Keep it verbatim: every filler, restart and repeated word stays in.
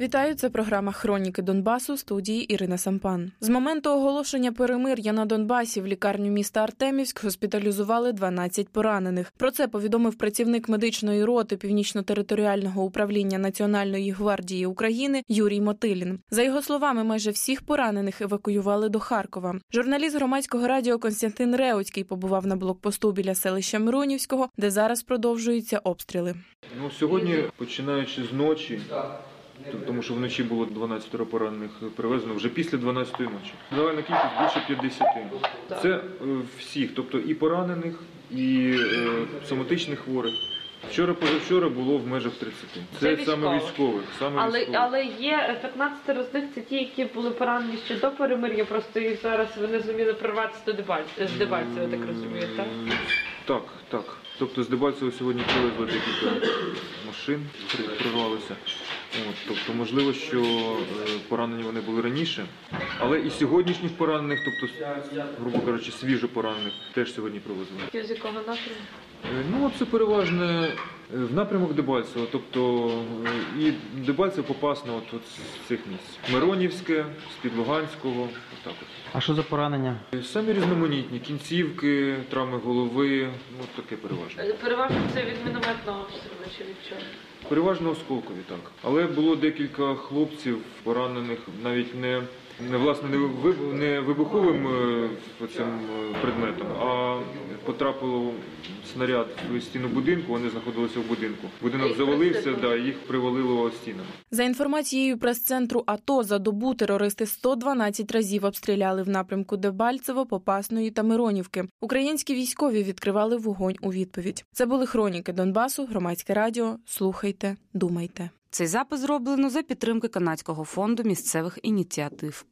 Вітаю, це програма «Хроніки Донбасу», в студії Ірина Сампан. З моменту оголошення перемир'я на Донбасі в лікарню міста Артемівськ госпіталізували дванадцять поранених. Про це повідомив працівник медичної роти Північно-територіального управління Національної гвардії України Юрій Мотилін. За його словами, майже всіх поранених евакуювали до Харкова. Журналіст громадського радіо Костянтин Реуцький побував на блокпосту біля селища Миронівського, де зараз продовжуються обстріли. Ну, сьогодні, починаючи з ночі, тому що вночі було дванадцять поранених привезено, вже після дванадцятої ночі. Загальна кількість більше п'ятдесят. Це всіх, тобто і поранених, і е, соматичних хворих. Вчора-позавчора було в межах тридцяти. Це, це саме військових. Саме але, військових. але є п'ятнадцять з них, це ті, які були поранені ще до перемир'я, просто їх зараз вони зуміли прорватися до Дебальцева, з Дебальцева, так розумію, так? Так, так. Тобто з Дебальцева сьогодні привезли декілька машин, прорвалися. От, тобто, можливо, що поранені вони були раніше, але і сьогоднішніх поранених, тобто, грубо кажучи, свіжо поранених, теж сьогодні привезли. З якого напрямку? Ну, це переважно в напрямок Дебальцева, тобто і Дебальцево попасно от, от з цих місць. Миронівське, з-під Луганського, отак от. А що за поранення? Самі різноманітні, кінцівки, травми голови, ну таке переважно. Переважно це від мінометного обстрілу чи від чого? Переважно осколкові, так. Але було декілька хлопців поранених навіть не, не власне, не, виб, не вибуховим цим предметом, а потрапило снаряд в стіну будинку, вони знаходилися в будинку. Будинок завалився, да, їх привалило стінами. За інформацією прес-центру АТО, за добу терористи сто дванадцять разів обстріляли в напрямку Дебальцево, Попасної та Миронівки. Українські військові відкривали вогонь у відповідь. Це були «Хроніки Донбасу», громадське радіо. Слухайте, думайте. Цей запис зроблено за підтримки Канадського фонду місцевих ініціатив.